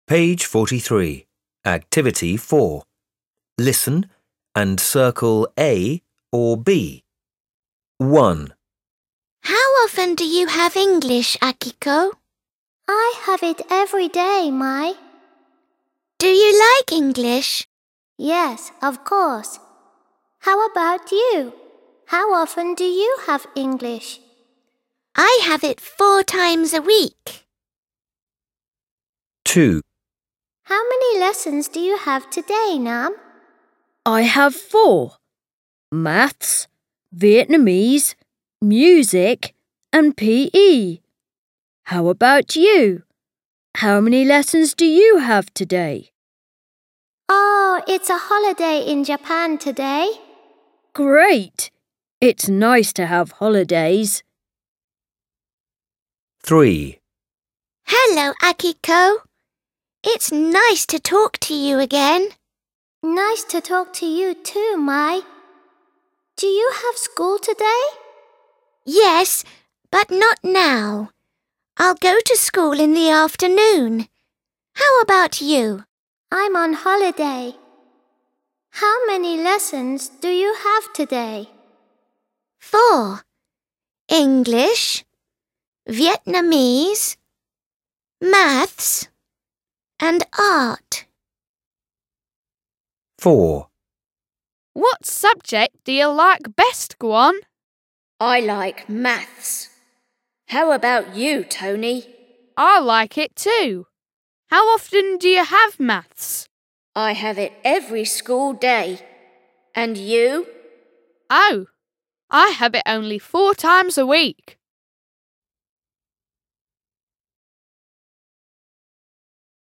Page 43. Activity 4. Listen and circle A or B. 1, How often do you have English, Akiko? I have it every day, Mai. Do you like English? Yes, of course. How about you? How often do you have English? I have it 4 times a week. 2, How many lessons do you have today, Nam? I have 4. Maths, Vietnamese, music and PE. How about you? How many lessons do you have today? Oh, it's a holiday in Japan today. Great! It's nice to have holidays. 3, Hello, Akiko. It's nice to talk to you again. Nice to talk to you too, Mai. Do you have school today? Yes, but not now. I'll go to school in the afternoon. How about you? I'm on holiday. How many lessons do you have today? 4. English, Vietnamese, maths, and art. 4, What subject do you like best, Guan? I like maths. How about you, Tony? I like it too. How often do you have maths? I have it every school day. And you? Oh, I have it only 4 times a week.